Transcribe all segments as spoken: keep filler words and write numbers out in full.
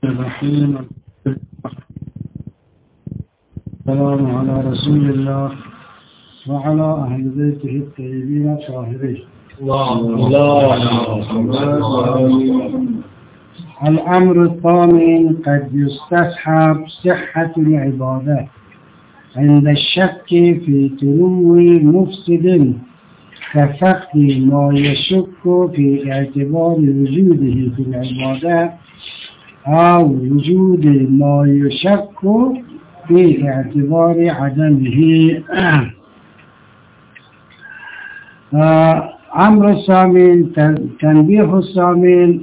الرحيم. السلام على رسول الله وعلى أهل بيته الطيبين الطاهرين. الأمر الثامن قد يستصحب صحة العبادة عند الشك في تلو مفسد كفقد ما يشك في اعتبار وجوده في العبادة أو وجود ما يشك في اعتبار عدمه. أمر الثامن تنبيه الثامن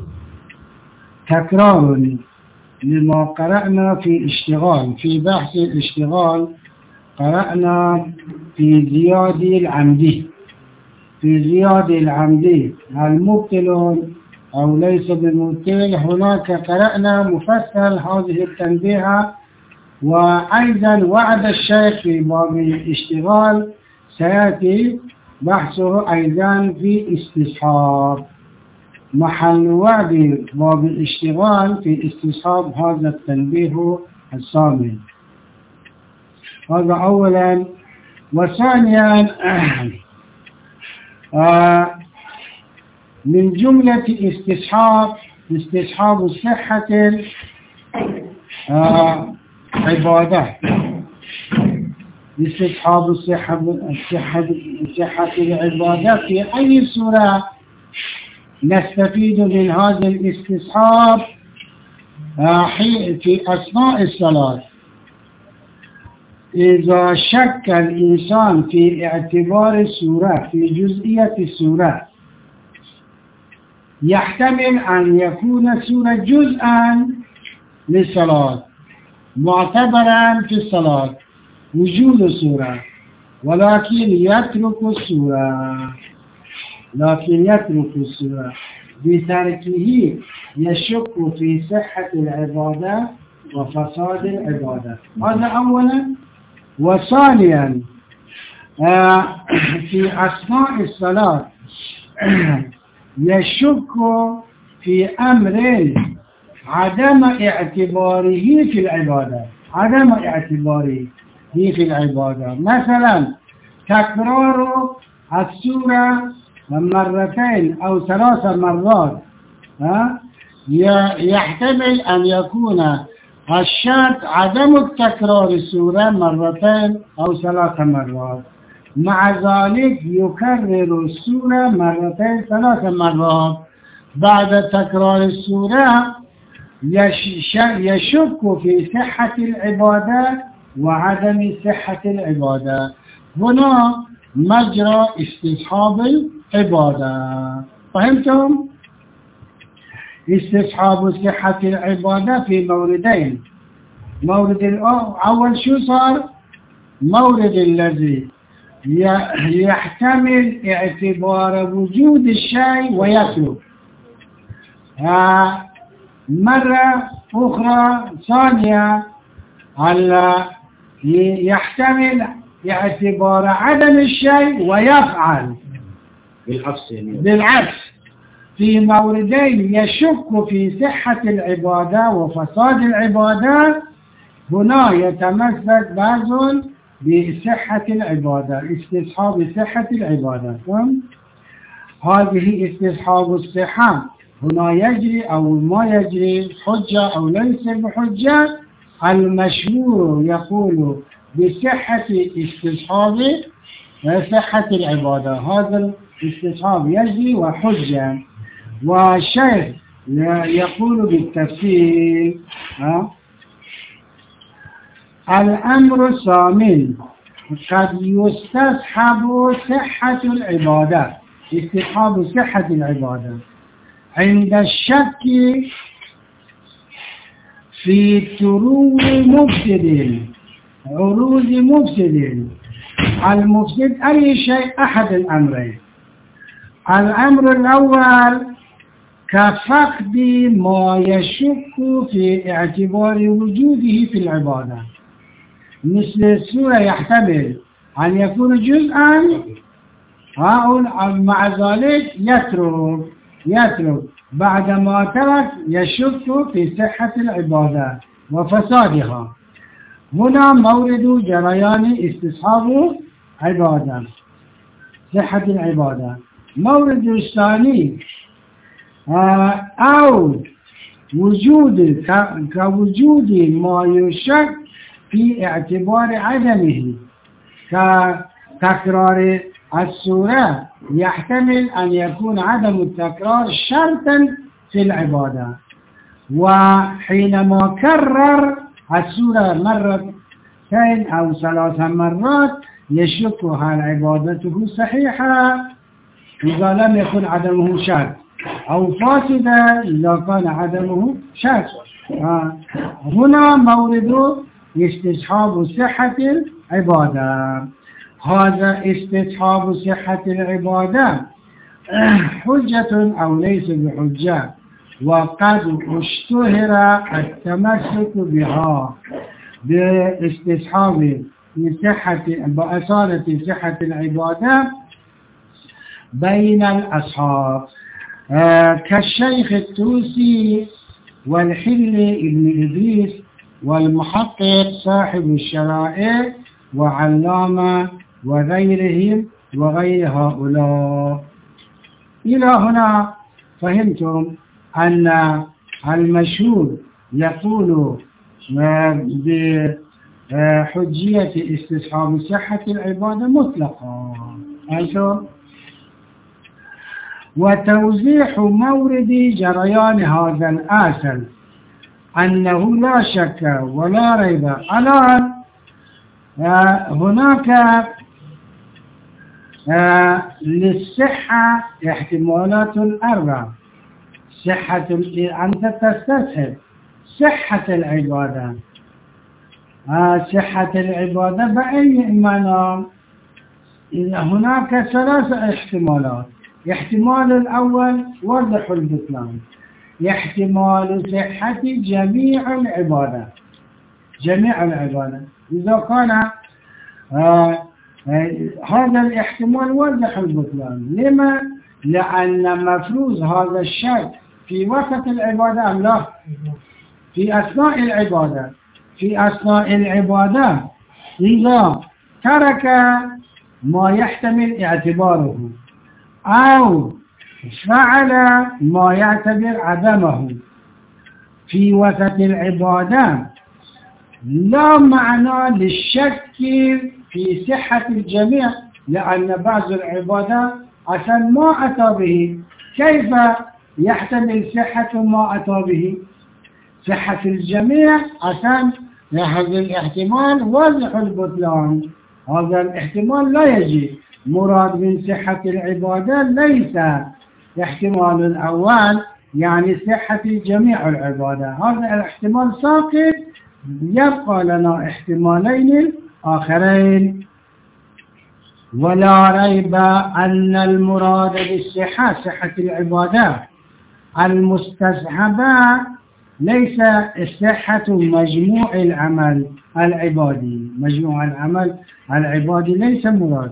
تكرار لما قرأنا في اشتغال في بحث الاشتغال. قرأنا في زياد العمدي في زياد العمدي هل مبتل أو ليس بمبتل. هناك قرأنا مفصل هذه التنبيه، وأيضا وعد الشيخ في باب الاشتغال سيأتي بحثه أيضا في استصحاب. محل وعد باب الاشتغال في استصحاب هذا التنبيه الثامن. هذا أولا. وثانيا آه من جملة استصحاب استصحاب صحة آه عبادة استصحاب الصحة صحة صحة العبادة. في أي سورة نستفيد من هذا الاستصحاب؟ آه في أثناء الصلاة إذا شك الإنسان في اعتبار السورة في جزئية السورة، يحتمل أن يكون السورة جزءا للصلاة معتبرا في الصلاة وجود السورة، ولكن يترك السورة لكن يترك السورة بتركه يشك في صحة العبادة وفساد العبادة. هذا أولا. وثانيا في أثناء الصلاة يشك في أمر عدم اعتباره في العبادة عدم اعتباره في العبادة مثلا تكرار السورة مرتين أو ثلاث مرات يحتمل أن يكون الشرط عدم التكرار السورة مرتين أو ثلاث مرات، مع ذلك يكرر السورة مرتين ثلاث مرات. بعد تكرار السورة يشك في صحة العبادة وعدم صحة العبادة. هنا مجرى استصحاب العبادة. فهمتم؟ استصحاب صحة العبادة في موردين. مورد الأول شو صار؟ مورد الذي يحتمل اعتبار وجود الشيء ويترك. مرة أخرى ثانية يحتمل اعتبار عدم الشيء ويفعل بالعكس يعني. بالعكس في موردين يشك في صحة العبادة وفساد العبادة. هنا يتمسك بعض بصحة العبادة استصحاب صحة العبادة. هذه استصحاب الصحة هنا يجري أو ما يجري حجة أو ليس بحجة. المشهور يقول بصحة استصحاب صحة العبادة. هذا الاستصحاب يجري وحجة. والشيخ يقول بالتفسير الأمر الثامن قد يستصحب صحة العبادة استصحاب صحة العبادة عند الشك في ترو مفسد عروض مفسد. المفسد أي شيء أحد الأمرين. الأمر الأول كفقد ما يشك في اعتبار وجوده في العبادة، مثل السورة يحتمل أن يكون جزءا مع ذلك يترك يترك بعدما ترك يشك في صحة العبادة وفسادها. هنا مورد جريان استصحاب عبادة صحة العبادة. مورد الثاني أو وجود كوجود ما يشك في اعتبار عدمه كتكرار السورة، يحتمل أن يكون عدم التكرار شرطا في العبادة، وحينما كرر السورة مرتين أو ثلاث مرات يشك هل عبادته صحيحة إذا لم يكن عدمه شرط، أو فاسدة إذا كان عدمه شرط. هنا مورد استصحاب صحة العبادة. هذا استصحاب صحة العبادة حجة أو ليس بحجة، وقد اشتهر التمسك بها باستصحاب صحة بأصالة صحة العبادة بين الأصحاب آه كالشيخ التوسي والحل ابن إدريس والمحقق صاحب الشرائع وعلامة وغيرهم وغير هؤلاء. إلى هنا فهمتم أن المشهور يقول بحجية استصحاب صحة العبادة مطلقا. أيضا وتوضيح مورد جريان هذا الأصل أنه لا شك ولا ريب. الآن هناك للصحة احتمالات أربعة. صحة أنت تستصحب صحة العبادة. صحة العبادة بأي معنى؟ هناك ثلاثة احتمالات. احتمال الأول وضح البطلان، احتمال صحة جميع العبادة جميع العبادة إذا كان آه آه هذا الاحتمال وضح البطلان. لما؟ لأن مفروض هذا الشك في وسط العبادة أم لا؟ في أثناء العبادة في أثناء العبادة إذا ترك ما يحتمل اعتباره أو فعل ما يعتبر عدمه في وسط العبادة لا معنى للشك في صحة الجميع، لأن بعض العبادة أصلا ما أتى به. كيف يحتمل صحة ما أتى به؟ صحة الجميع أصلا هذا الاحتمال واضح البطلان. هذا الاحتمال لا يجي. مراد من صحة العبادة ليس الاحتمال الأول يعني صحة جميع العبادة، هذا الاحتمال ساقط. يبقى لنا احتمالين آخرين. ولا ريب أن المراد بالصحة صحة العبادة المستصحبة ليس صحة مجموع العمل العبادي. مجموع العمل العبادي ليس مراد.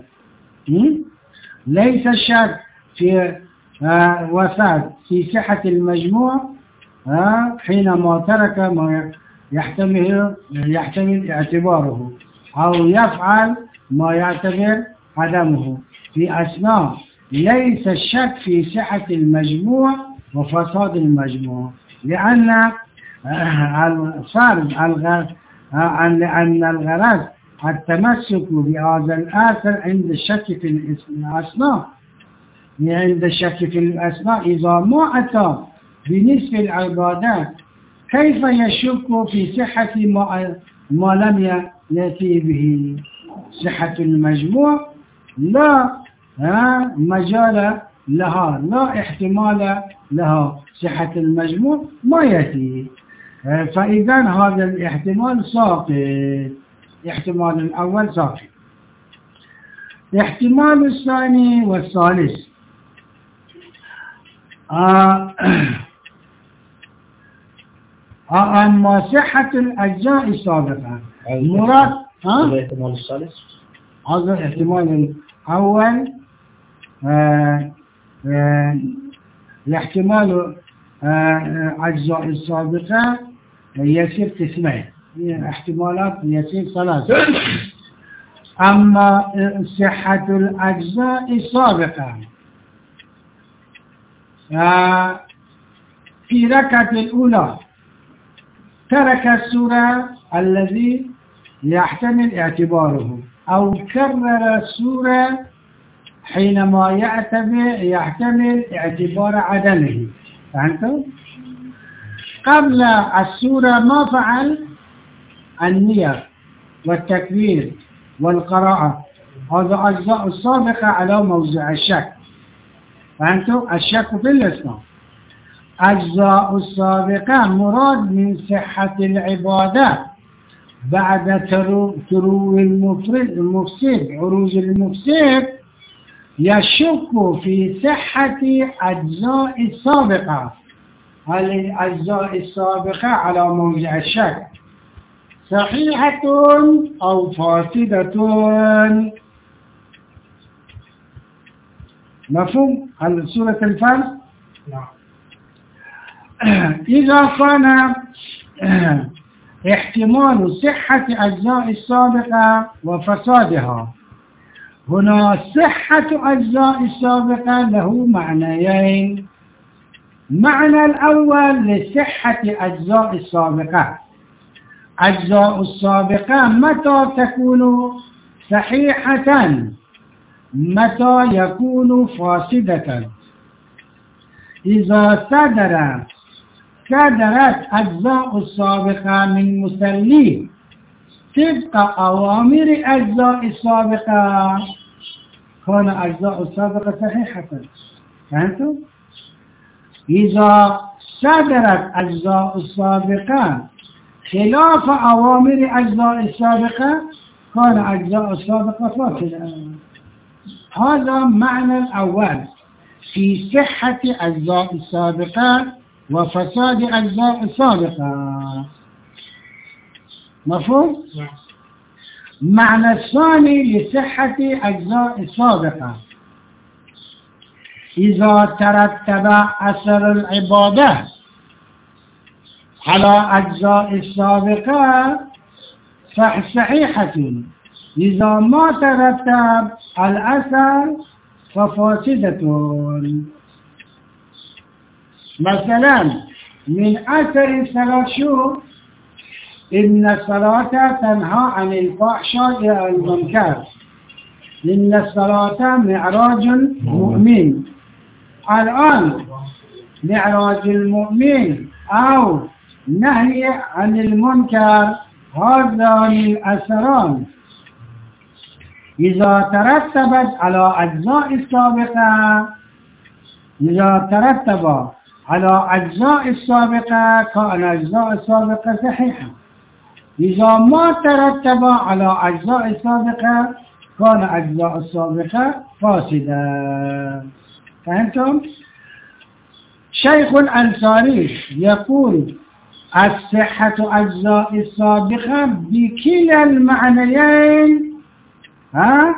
ليس الشك في آه وفاة في صحة المجموع آه حينما ترك ما يحتمل يحتمل اعتباره أو يفعل ما يعتبر عدمه في أثناء. ليس الشك في صحة المجموع وفساد المجموع، لأن آه الفرض لأن الغرض التمسك بهذا الآثر عند الشك في الأسماء. عند الشك في الأسماء إذا ما أتى بنسب العبادات كيف يشك في صحة ما, ما لم يأتي به؟ صحة المجموع لا مجال لها، لا احتمال لها. صحة المجموع ما يأتي، فإذا هذا الاحتمال ساقط. الاحتمال الأول ساقط. الاحتمال الثاني والثالث آه آه أما صحة الأجزاء السابقة مراد ها؟ الاحتمال الثالث هذا الاحتمال الأول آه آه الاحتمال أجزاء السابقة يصير قسمين، احتمالات يصير ثلاثة. أما صحة الأجزاء السابقة في ركعة الأولى ترك السورة الذي يحتمل اعتباره أو كرر السورة حينما يعتبر يحتمل اعتبار عدمه. فهمتم؟ قبل السورة ما فعل النية والتكبير والقراءة، هذا أجزاء السابقة على موضع الشك. فهمتم؟ الشك في الإسلام. أجزاء السابقة مراد من صحة العبادة بعد ترو المفسد عروج المفسد، يشك في صحة أجزاء السابقة. هل الأجزاء السابقة على موضع الشك صحيحة أو فاسدة؟ مفهوم؟ هل سورة الفرد؟ نعم. إذا كان احتمال صحة أجزاء السابقة وفسادها، هنا صحة أجزاء السابقة له معنيين. معنى الأول لصحة أجزاء السابقة، أجزاء السابقة متى تكون صحيحة؟ متى يكون فاسدة؟ إذا صدر صدرت أجزاء السابقة من مسلم طبق أوامر أجزاء السابقة، كان أجزاء السابقة صحيحة. فهمتم؟ إذا صدرت أجزاء السابقة خلاف أوامر أجزاء السابقة، كان أجزاء السابقة فاسدة. هذا معنى الأول في صحة أجزاء السابقة وفساد أجزاء السابقة. مفهوم؟ معنى الثاني لصحة أجزاء السابقة، إذا ترتب أثر العبادة على أجزاء السابقة فصحيحة، إذا ما ترتب الأثر ففاسدة. مثلا من أثر الصلاة شو؟ إن الصلاة تنهى عن الفحشاء والمنكر، إن الصلاة معراج المؤمن. الآن معراج المؤمن أو نهي عن المنكر، هذان الأثران إذا ترتبت على أجزاء السابقة، إذا ترتب على أجزاء السابقة كان أجزاء السابقة صحيحة، إذا ما ترتب على أجزاء السابقة كان أجزاء السابقة فاسدة. فهمتم؟ شيخ الأنصاري يقول الصحة أجزاء السابقة بكلا المعنيين، ها؟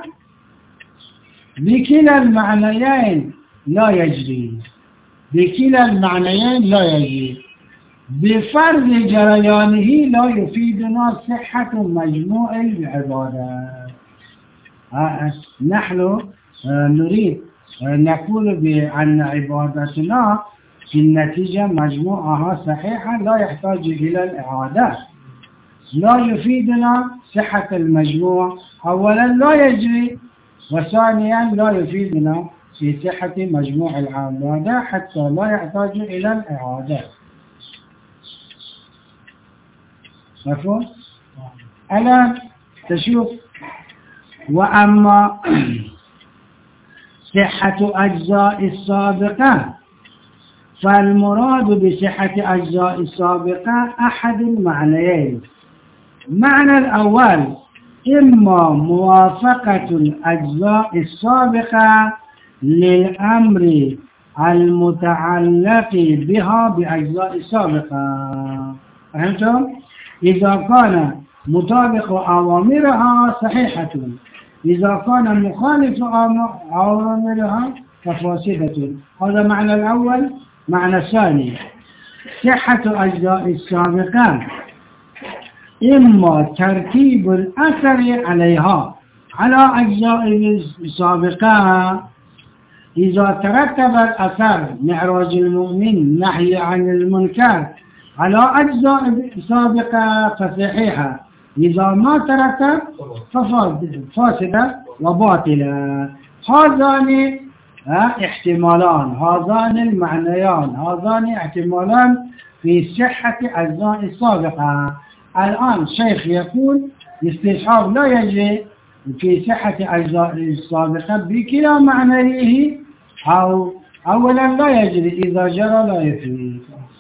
بكلا المعنيين لا يجري، بكلا المعنيين لا يجري، بفرض جريانه لا يفيدنا صحة مجموع العبادات. نحن نريد نقول بأن عبادتنا في النتيجة مجموعها صحيحة لا يحتاج إلى الإعادة، لا يفيدنا صحة المجموع. أولا لا يجري، وثانيا لا يفيدنا في صحة مجموع العبادة حتى لا يحتاج إلى الإعادة. مفهوم؟ الآن تشوف، وأما صحة أجزاء السابقة فالمراد بصحة أجزاء السابقة أحد المعنيين. المعنى الأول إما موافقة الأجزاء السابقة للأمر المتعلق بها بأجزاء السابقة. فهمتم؟ إذا كان مطابق أوامرها صحيحة، إذا كان مخالف أوامرها ففاسدة. هذا معنى الأول. معنى الثاني صحة أجزاء السابقة إما ترتيب الأثر عليها على أجزاء السابقة. إذا ترتب الأثر معراج المؤمن نهي عن المنكر على أجزاء سابقة فصحيحة، إذا ما ترتب ففاسدة وباطلة. هذان احتمالان، هذان المعنيان، هذان احتمالان في صحة أجزاء السابقة. الآن الشيخ يقول استصحاب لا يجري في صحة أجزاء السابقة بكلا معنيه، أو أولا لا يجري، إذا جرى لا يفيد.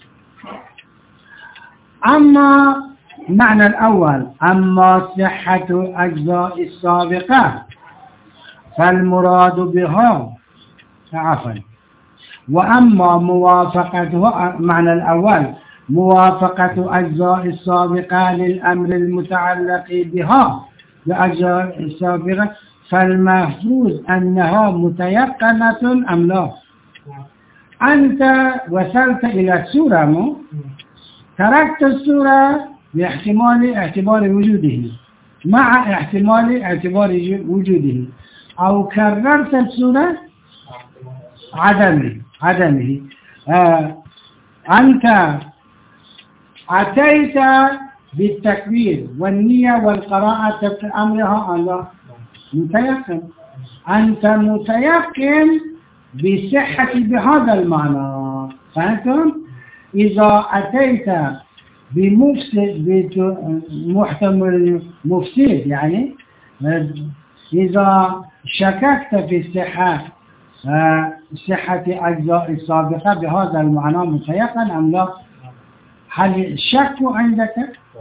أما معنى الأول، أما صحة أجزاء السابقة فالمراد بها عفوا، وأما موافقته، معنى الأول موافقة أجزاء السابقة للأمر المتعلق بها بأجزاء السابقة فالمفروض أنها متيقنة أم لا. أنت وصلت إلى السورة، مو تركت السورة باحتمال اعتبار وجوده مع احتمال اعتبار وجوده، أو كررت السورة عدمه عدمه آه. أنت أتيت بالتكبير والنية والقراءة أمرها الله متيقن، أنت متيقن بصحة بهذا المعنى. فهمتم؟ إذا أتيت بمفسد بمحتمل مفسد، يعني إذا شككت في الصحة صحة أجزاء السابقة بهذا المعنى متيقن أم لا؟ هل الشك عندك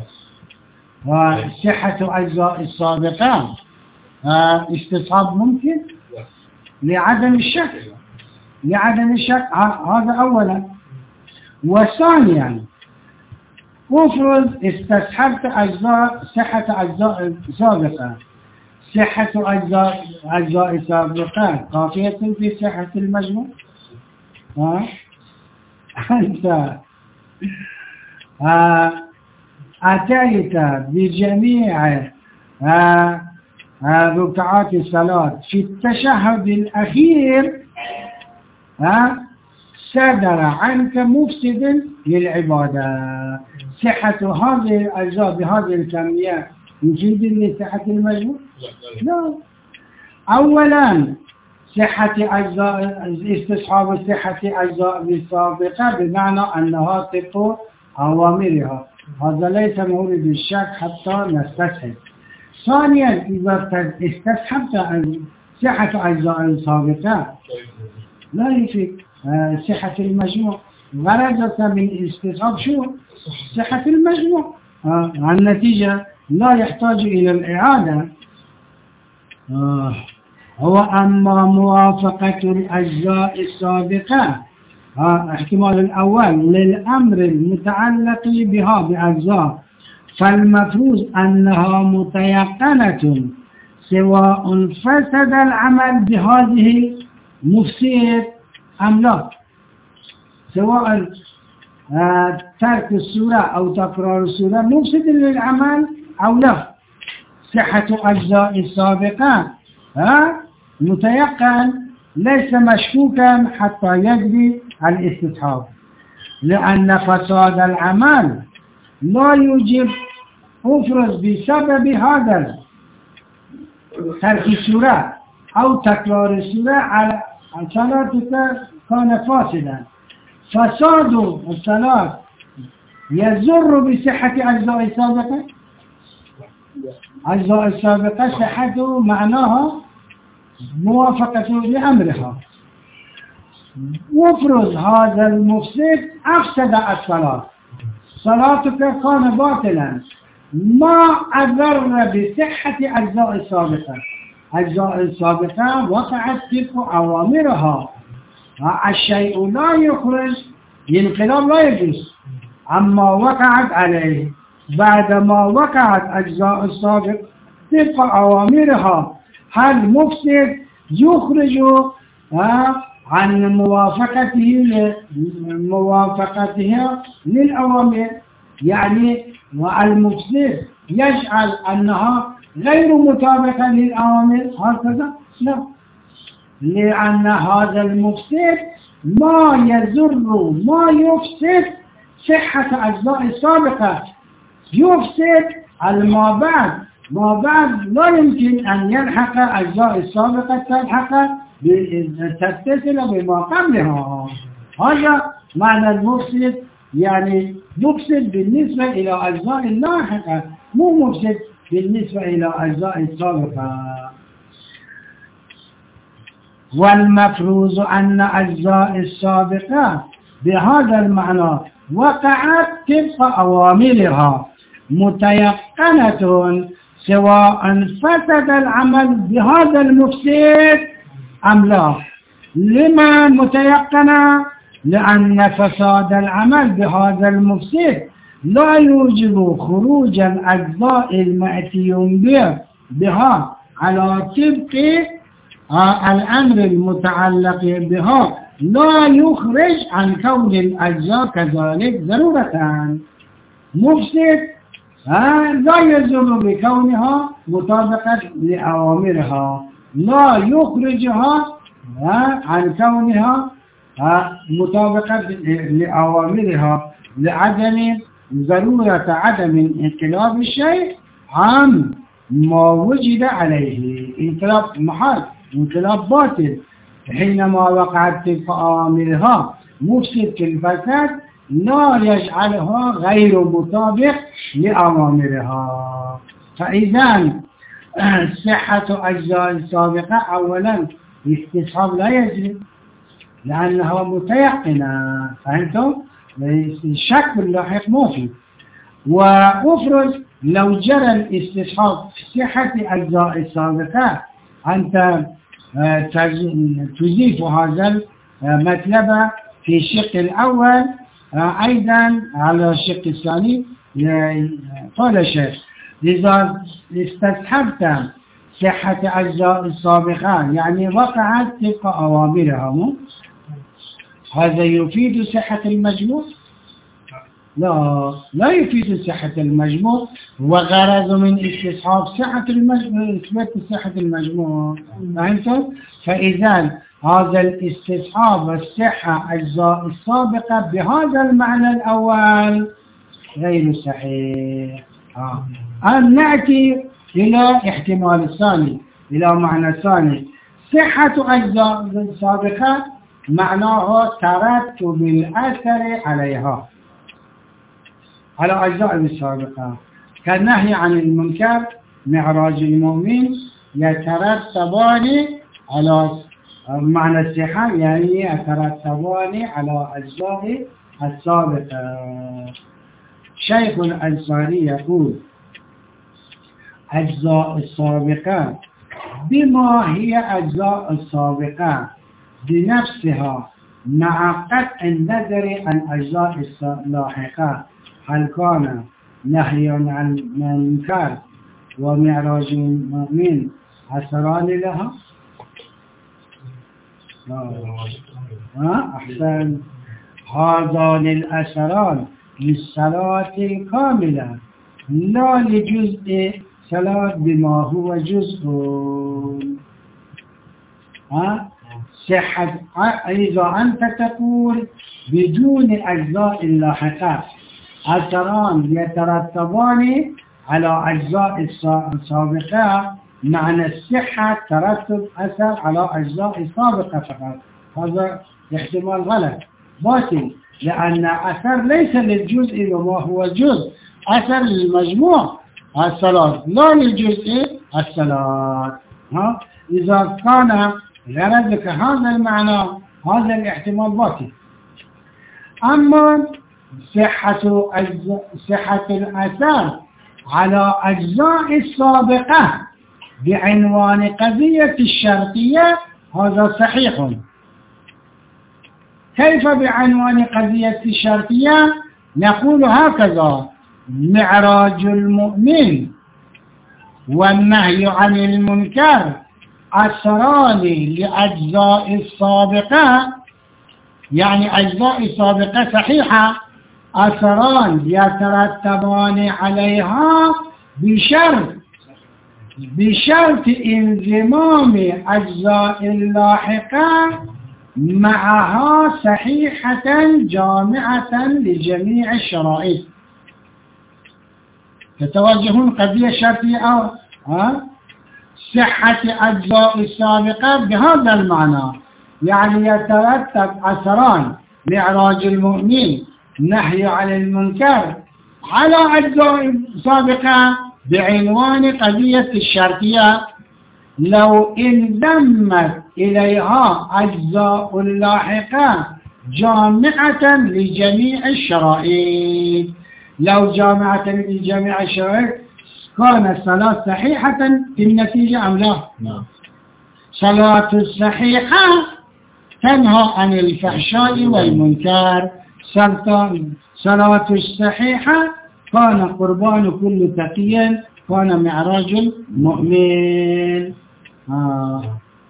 وصحة أجزاء السابقة استصحاب ممكن لعدم الشك، لعدم الشك هذا أولا. وثانيا افرض استصحبت أجزاء صحة أجزاء سابقة، صحة أجزاء أجزاء سابقة قافية في صحة المجموع. ها أنت أتيت بجميع ركعات الصلاة في التشهد الأخير صدر عنك مفسد للعبادة، صحة هذه الأجزاء بهذه الكمية يفيد لصحة المجموع؟ لا. أولا صحة أجزاء استصحاب صحة أجزاء السابقة بمعنى أنها طبق أوامرها، هذا ليس مورد الشك حتى نستصحب. ثانيا إذا استصحبت صحة أجزاء السابقة لا يفيد صحة المجموع، غرضك من الاستصحاب شو؟ صحة المجموع. النتيجة لا يحتاج إلى الإعادة. آه. هو أما موافقة الأجزاء السابقة آه. احتمال الأول للأمر المتعلق بها بأجزاء فالمفروض أنها متيقنة سواء فسد العمل بهذه مفسد أم لا، سواء آه ترك السورة أو تكرار السورة مفسد للعمل أو لا. صحة أجزاء السابقة ها متيقن ليس مشكوكا حتى يجري الاستصحاب، لأن فساد العمل لا يوجب افرز بسبب هذا ترك السورة أو تكرار السورة على صلاتك كان فاسدا. فساد الصلاة يزر بصحة أجزاء السابقة، أجزاء السابقة صحته معناها موافقة لأمرها. وافرض هذا المفسد أفسد الصلاة، صلاتك كان باطلا، ما أضر بصحة أجزاء السابقة، أجزاء السابقة وقعت طبق أوامرها، الشيء لا يخرج، الانقلاب لا يجوز. أما وقعت عليه بعدما وقعت أجزاء السابق طبق أوامرها، هل مفسد يخرج عن موافقته موافقتها للأوامر، يعني والمفسد يجعل أنها غير مطابقة للأوامر هكذا؟ لا، لأن هذا المفسد ما يزر ما يفسد صحة أجزاء السابقة، يفسد ما بعد، ما بعد لا يمكن أن يلحق أجزاء السابقة تلحق تتصل بما قبلها. هذا معنى المفسد، يعني مفسد بالنسبة إلى أجزاء اللاحقة، مو مفسد بالنسبة إلى أجزاء السابقة. والمفروض أن أجزاء السابقة بهذا المعنى وقعت طبق أوامرها متيقنة، سواء فسد العمل بهذا المفسد أم لا. لما متيقنة؟ لأن فساد العمل بهذا المفسد لا يوجب خروج الأجزاء المأتي بها على طبق الأمر المتعلق بها، لا يخرج عن كون الأجزاء كذلك ضرورة. مفسد لا يلزم بكونها مطابقة لأوامرها، لا يخرجها عن كونها مطابقة لأوامرها لعدم ضرورة عدم انقلاب الشيء عن ما وجد عليه. انقلاب محال، انقلاب باطل. حينما وقعت تلك أوامرها مفسد في الفساد لا يجعلها غير مطابق لأوامرها. فإذا صحة أجزاء السابقة أولا استصحاب لا يجري لأنها متيقنة، فهمتم؟ الشك باللاحق ما في. وأفرض لو جرى الاستصحاب في صحة أجزاء السابقة، أنت تضيف هذا المطلب في الشق الأول أيضا على الشق الثاني. قال الشيخ: إذا استصحبت صحة أجزاء السابقة يعني وقعت طبق أوامرها، هذا يفيد صحة المجموع؟ لا، لا يفيد صحة المجموع، وغرض من استصحاب صحة المجموع إثبات صحة المجموع. فهمتم؟ فإذا هذا الاستصحاب الصحة أجزاء السابقة بهذا المعنى الأول غير صحيح. آه. الآن نأتي إلى احتمال الثاني، إلى معنى ثاني. صحة أجزاء السابقة معناه ترتب الأثر عليها على أجزاء السابقة، كالنهي عن المنكر، معراج المؤمن، يترتبان على معنى الصحة، يعني يترتبان على أجزاء السابقة. شيخ الأنصاري يقول: أجزاء السابقة بما هي أجزاء السابقة بنفسها مع قطع النظر عن أجزاء اللاحقة، هل كان نهي عن المنكر ومعراج المؤمن أثران لها؟ ها أحسن. هذان الأثران للصلاة الكاملة لا لجزء صلاة بما هو جزء. ها صحة. إذا أنت تقول بدون أجزاء اللاحقة أثران يترتبان على أجزاء السابقة، معنى الصحة ترتب أثر على أجزاء السابقة فقط، هذا احتمال غلط باطل، لأن أثر ليس للجزء وما هو جزء، أثر للمجموع الصلاة لا للجزء الصلاة. ها إذا كان غرضك هذا المعنى هذا الاحتمال باطل. أما صحة صحة الأثر على أجزاء السابقة بعنوان قضية الشرطية هذا صحيح. كيف بعنوان قضية الشرطية؟ نقول هكذا: معراج المؤمن والنهي عن المنكر أثران لأجزاء السابقة، يعني أجزاء السابقة صحيحة، أثران يترتبان عليها بشرط بشرط انضمام أجزاء اللاحقة معها صحيحة جامعة لجميع الشرائط. تتوجهون قضية شرطية أو ها؟ صحة أجزاء السابقة بهذا المعنى، يعني يترتب أثران معراج المؤمن، نهي عن المنكر، على أجزاء سابقة بعنوان قضية الشرطية. لو انضمت إليها أجزاء لاحقة جامعة لجميع الشرائط، لو جامعة لجميع الشرائط كانت الصلاة صحيحة في النتيجة أم لا؟ نعم. صلاة الصحيحة تنهى عن الفحشاء والمنكر. صلاة الصحيحة كان قربان كل تقي، كان معراج المؤمن. آه.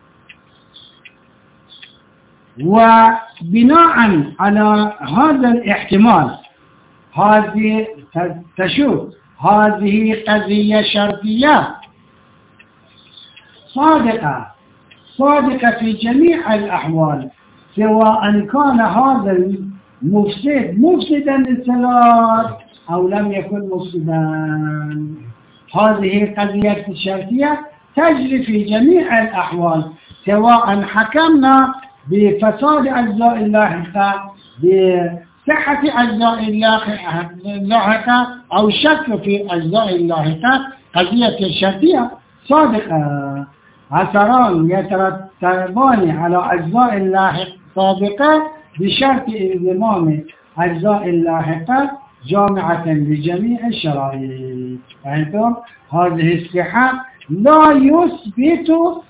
وبناء على هذا الاحتمال هذه تشوف هذه قضية شرطية صادقة صادقة في جميع الأحوال، سواء كان هذا المفسد مفسدا للصلاة أو لم يكن مفسدا. هذه قضية الشرطية تجري في جميع الأحوال، سواء حكمنا بفساد أجزاء اللاحقة بصحة أجزاء اللاحقة أو شك في أجزاء اللاحقة. قضية الشرطية صادقة، أثران يترتبان على أجزاء اللاحقة سابقة بشرط انضمام أجزاء اللاحقة جامعة لجميع الشرائط. فهمتم؟ هذه الصحة لا يثبت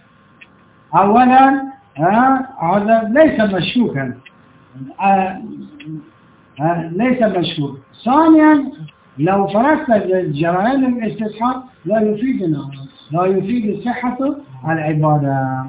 أولا هذا ليس مشكوكا، ليس مشكوك. ثانيا لو فرضت جريان الاستصحاب لا يفيدنا، لا يفيد صحة العبادة.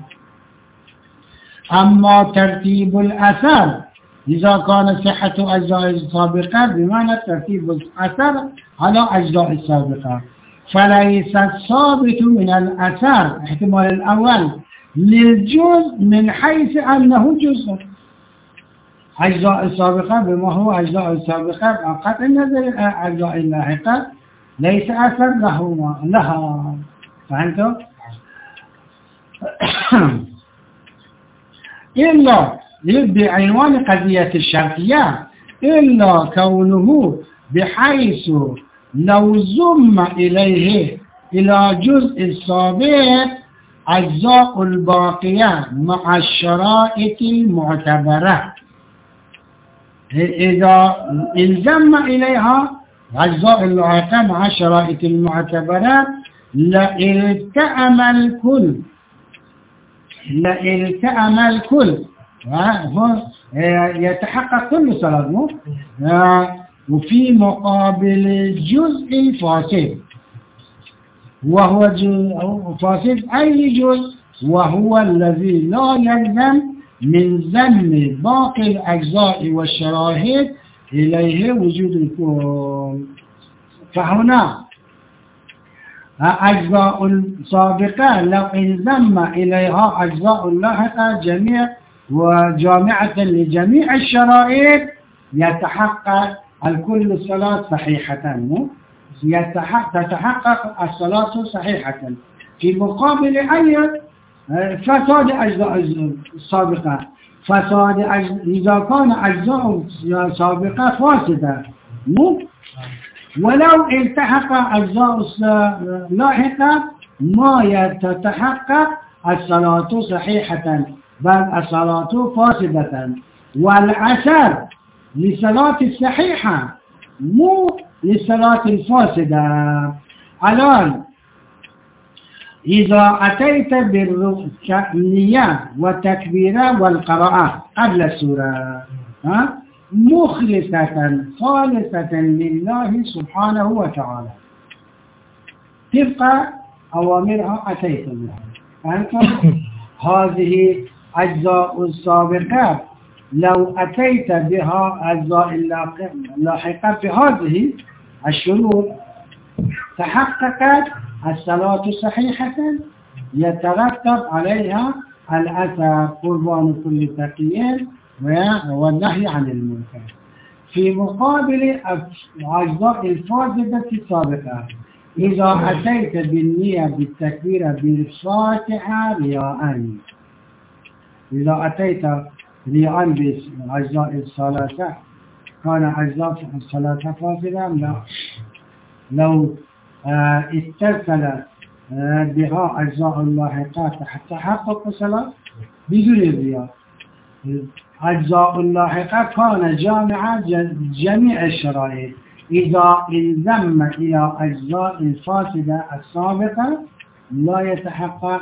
أما ترتيب الأثر إذا كان صحة أجزاء السابقة بمعنى ترتيب الأثر على أجزاء السابقة، فليس الثابت من الأثر احتمال الأول للجزء من حيث أنه جزء. أجزاء السابقة بما هو أجزاء السابقة قطع النظر أجزاء اللاحقة ليس أثر له لها. فهمتم؟ إلا بعنوان قضية الشرطية إلا كونه بحيث لو ضم إليه إلى جزء السابق أجزاء الباقية مع الشرائط المعتبرة، إذا انضم إليها أجزاء اللاحقة مع الشرائط المعتبرة لالتأم الكل لالتأم الكل يتحقق كل صلاة، وفي مقابل الجزء الفاسد، وهو فاسد أي جزء، وهو الذي لا يلزم من ذم باقي الأجزاء والشراهد إليه وجود الكل. فهنا أجزاء السابقة لو انضم إليها أجزاء اللاحقة جميع وجامعة لجميع الشرائط يتحقق الكل الصلاة صحيحة، تتحقق الصلاة صحيحة. في مقابل أي فساد أجزاء السابقة، فساد إذا كان أجزاء السابقة فاسدة، ولو التحق أجزاء اللاحقة ما تتحقق الصلاة صحيحة بل الصلاة فاسدة. والأثر للصلاة الصحيحة مو للصلاة الفاسدة. الآن إذا أتيت بالنية والتكبير والقراءة قبل السورة ها مخلصة خالصة لله سبحانه وتعالى تبقى أوامرها أتيت بها، فهمتم؟ هذه أجزاء السابقة لو أتيت بها أجزاء اللاحقة بهذه الشروط تحققت الصلاة صحيحة يترتب عليها الأثر قربان كل تقي والنهي عن المنكر. في مقابل أجزاء الفاسدة السابقة إذا أتيت بالنية بالتكبير بالفاتحة رياء، إذا أتيت رياء بأجزاء الصلاة كان أجزاء الصلاة فاسدة أم لا؟ لو اتصلت بها أجزاء اللاحقات حتى تحقق الصلاة بدون الرياء. أجزاء اللاحقة كان جامعة جميع الشرائط، إذا انضم إلى أجزاء الفاسدة السابقة لا يتحقق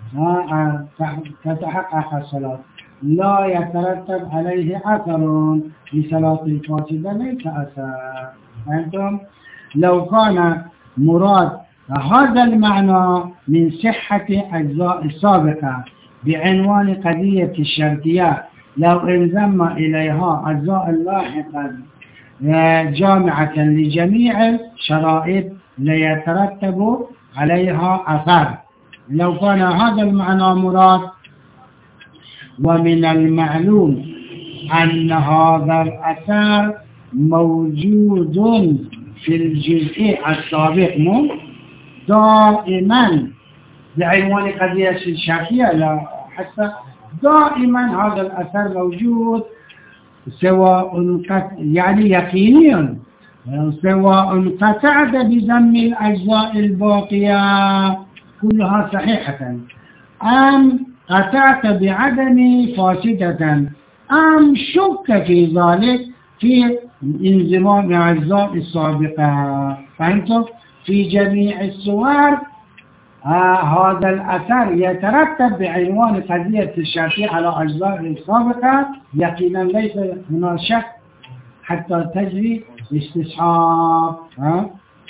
تتحقق الصلاة، لا يترتب عليه أثر لصلاة الفاسدة ليس أثر. فهمتم؟ لو كان مراد هذا المعنى من صحة أجزاء السابقة بعنوان قضية الشرطية لو انضم إليها أجزاء اللاحقة جامعة لجميع الشرائط ليترتب عليها أثر. لو كان هذا المعنى مراد. ومن المعلوم أن هذا الأثر موجود في الجزء السابق دائما بعنوان قضية الشرطية، لا حتى دائما هذا الأثر موجود سواء يعني يقينيا سواء قطعت بذم الأجزاء الباقية كلها صحيحة أم قطعت بعدم فاسدة أم شك في ذلك في انضمام الأجزاء السابقة. فهمتم؟ في جميع الصور آه هذا الأثر يترتب بعنوان قضية الشرطية على أجزاء السابقة يقينا، ليس هناك شك حتى تجري استصحاب. آه؟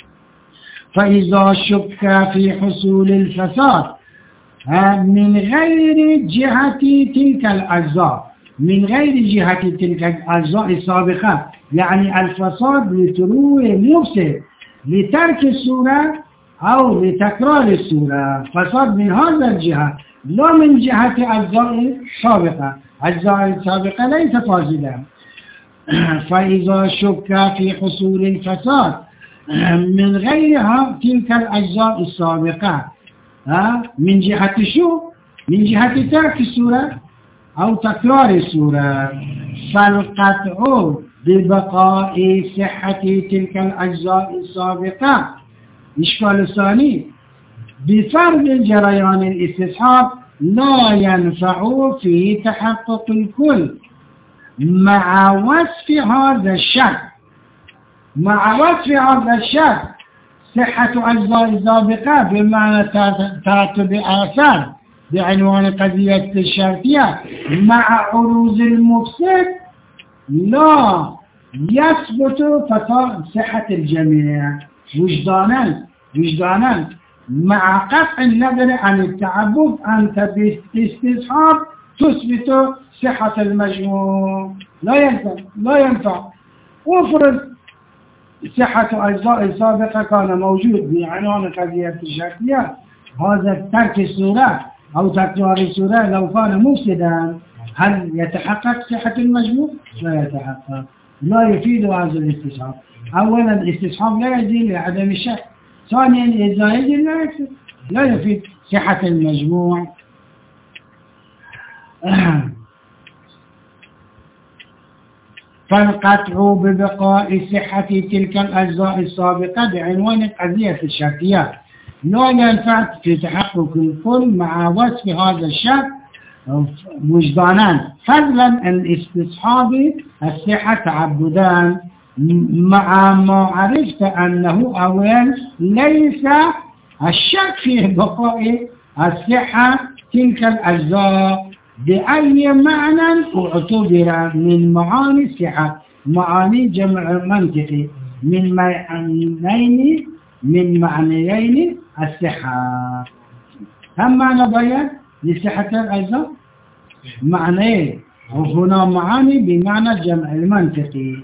فإذا شك في حصول الفساد آه من غير جهة تلك الأجزاء من غير جهة تلك الأجزاء السابقة، يعني الفساد لطلوع مفسد لترك السورة أو لتكرار السورة، فساد من هذا الجهة لا من جهة أجزاء السابقة. أجزاء السابقة ليس فاسدة. فإذا شك في حصول الفساد من غيرها تلك الأجزاء السابقة من جهة شو؟ من جهة ترك السورة أو تكرار السورة، فالقطع ببقاء صحة تلك الأجزاء السابقة إشكال الثاني بفرض الجريان الاستصحاب لا ينفع في تحقق الكل مع وصف هذا الشك مع وصف هذا الشك صحة أجزاء السابقة بمعنى تأتي بآثار بعنوان قضية الشرطية مع عروض المفسد لا يثبت فساد صحة الجميع وجدانا وجدانا مع قطع النظر عن التعبد أنت باستصحاب تثبت صحة المجموع. لا ينفع لا ينفع وفرض صحة أجزاء السابقة كان موجود بعنوان قضية الشرطية، هذا ترك السورة أو تكرار السورة لو كان مفسدا هل يتحقق صحة المجموع؟ لا يتحقق، لا يفيد هذا الاستصحاب. أولا الاستصحاب لا يدل لعدم الشك، ثانيا إذا يدل لا يفيد لا يفيد صحة المجموع. فالقطع ببقاء صحة تلك الأجزاء السابقة بعنوان قضية الشرطية لا ينفع في تحقق الكل مع وصف هذا الشك وجدانا، فضلا عن استصحاب الصحة تعبدان مع ما عرفت أنه أولا ليس الشك في بقاء الصحة تلك الأجزاء بأي معنى اعتبر من معاني الصحة، معاني جمع منطقي من معنيين من معنيين الصحة. هم معنى بيان لصحة الأجزاء معنى، وهنا معاني بمعنى الجمع المنطقي.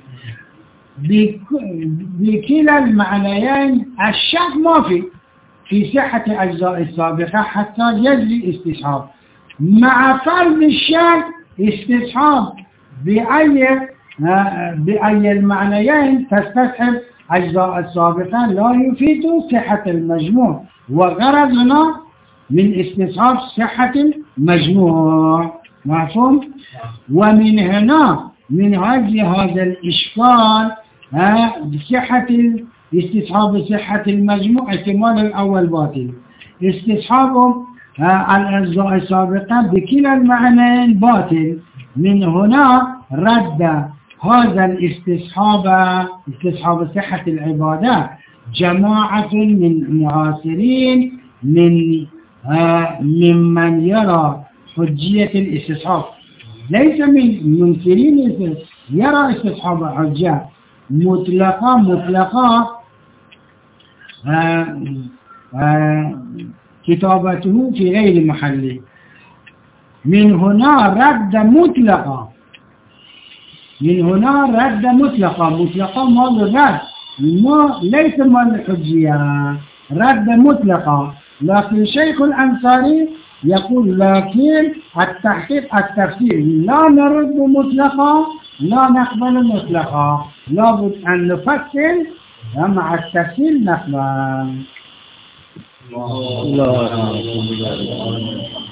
بكلا المعنيين الشك ما في في صحة الأجزاء السابقة حتى يجري استصحاب، مع فرض الشك استصحاب بأي بأي المعنيين تستصحب أجزاء السابقة لا يفيد صحة المجموع، وغرضنا من استصحاب صحة المجموع. مفهوم؟ ومن هنا من أجل هذا الإشكال بصحة استصحاب صحة المجموع احتمال الأول باطل، استصحاب الأجزاء السابقة بكلا المعنيين باطل. من هنا رد هذا الاستصحاب استصحاب صحة العبادة جماعة من معاصرين من ممن يرى حجية الاستصحاب، ليس من منكرين يرى استصحاب حجة مطلقة مطلقة آآ آآ كتابته في غير محله. من هنا رد مطلقة من هنا رد مطلقة مطلقة مال الرد ما ليس مال الحجية، رد مطلقة. لكن شيخ الأنصاري يقول لكن التحقيق التفسير لا نرد مطلقة لا نقبل مطلقة، لابد أن نفصل مع التفسير نقبل. الله